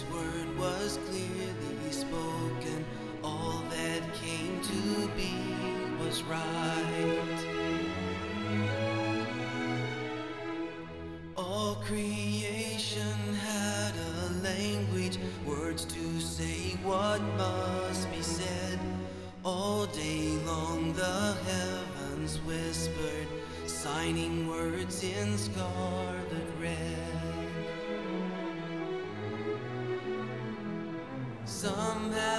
His word was clearly spoken. All that came to be was right. All creation had a language, words to say what must be said. All day long the heavens whispered, signing words in scarlet red. Somehow